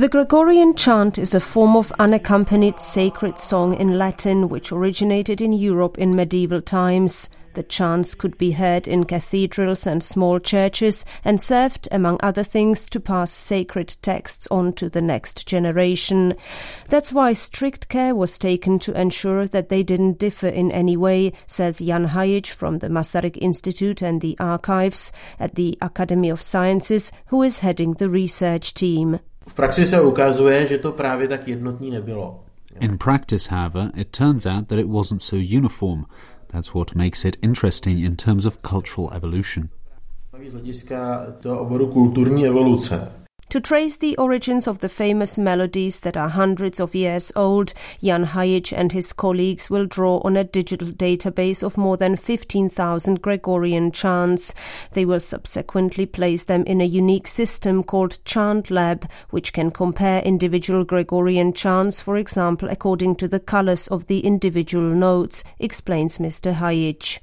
The Gregorian chant is a form of unaccompanied sacred song in Latin which originated in Europe in medieval times. The chants could be heard in cathedrals and small churches and served, among other things, to pass sacred texts on to the next generation. That's why strict care was taken to ensure that they didn't differ in any way, says Jan Hajic from the Masaryk Institute and the Archives at the Academy of Sciences, who is heading the research team. V praxi se ukazuje, že to právě tak jednotný nebylo. In practice, however, it turns out that it wasn't so uniform. That's what makes it interesting in terms of cultural evolution. Z hlediska toho oboru kulturní evoluce. To trace the origins of the famous melodies that are hundreds of years old, Jan Hajic and his colleagues will draw on a digital database of more than 15,000 Gregorian chants. They will subsequently place them in a unique system called Chant Lab, which can compare individual Gregorian chants, for example, according to the colors of the individual notes, explains Mr. Hajic.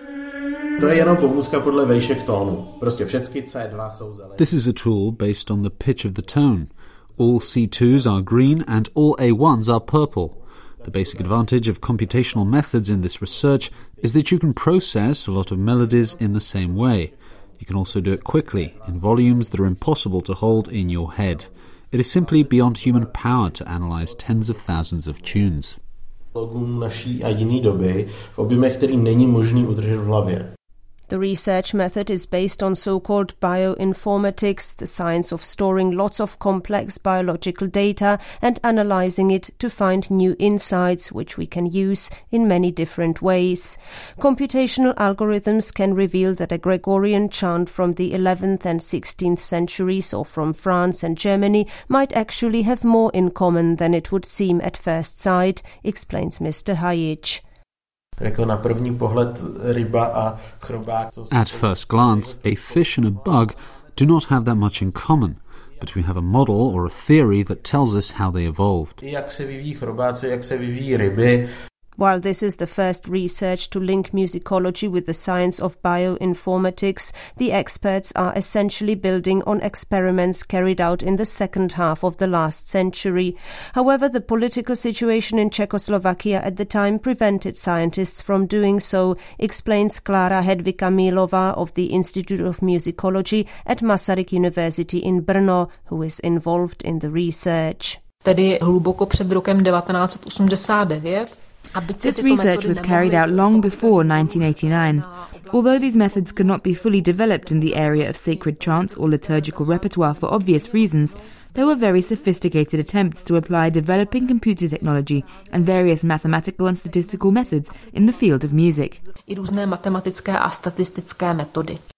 This is a tool based on the pitch of the tone. All C2s are green and all A1s are purple. The basic advantage of computational methods in this research is that you can process a lot of melodies in the same way. You can also do it quickly, in volumes that are impossible to hold in your head. It is simply beyond human power to analyze tens of thousands of tunes. Naší a jiný doby v objemech, který není možný udržet v hlavě. The research method is based on so-called bioinformatics, the science of storing lots of complex biological data and analyzing it to find new insights which we can use in many different ways. Computational algorithms can reveal that a Gregorian chant from the 11th and 16th centuries or from France and Germany might actually have more in common than it would seem at first sight, explains Mr. Hajic. At first glance, a fish and a bug do not have that much in common, but we have a model or a theory that tells us how they evolved. While this is the first research to link musicology with the science of bioinformatics, the experts are essentially building on experiments carried out in the second half of the last century. However, the political situation in Czechoslovakia at the time prevented scientists from doing so, explains Klára Hedvika Mílová of the Institute of Musicology at Masaryk University in Brno, who is involved in the research. Tedy hluboko před rokem 1989. This research was carried out long before 1989. Although these methods could not be fully developed in the area of sacred chants or liturgical repertoire for obvious reasons, there were very sophisticated attempts to apply developing computer technology and various mathematical and statistical methods in the field of music. I různé matematické a statistické metody.